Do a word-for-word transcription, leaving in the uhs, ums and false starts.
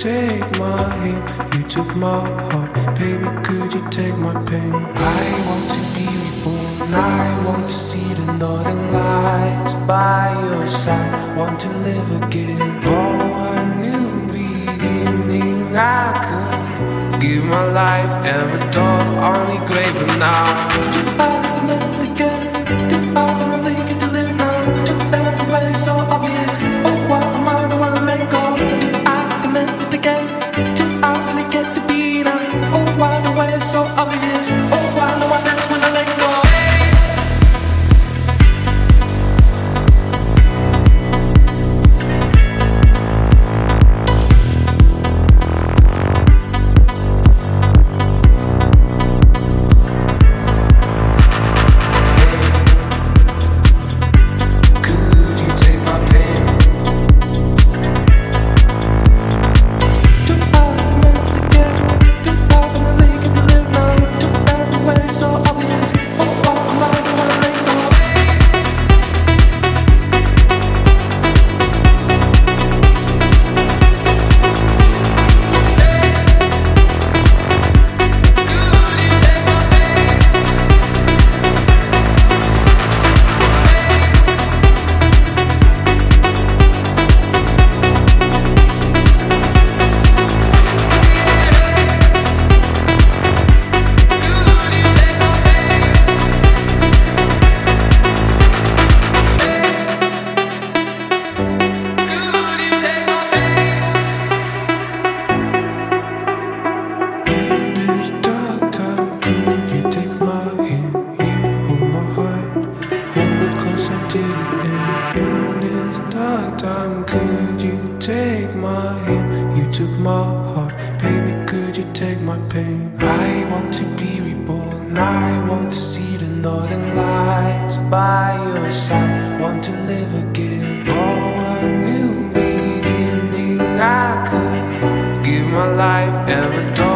take my hand? You took my heart, baby, could you take my pain? I want to be reborn, I want to see the northern lights by your side, want to live again. For a new beginning I could give my life and return only grave for now. Do I meant to get? Do I finally get to live now? Do everybody so obvious? Oh, why am I the one to let go? Do I meant to get? Do I really get to be now? Oh, why the way is so obvious? Oh, why no one else when I let go? Could you take my hand? You took my heart, baby, could you take my pain? I want to be reborn, I want to see the northern lights by your side, want to live again. For a new beginning I could give my life and return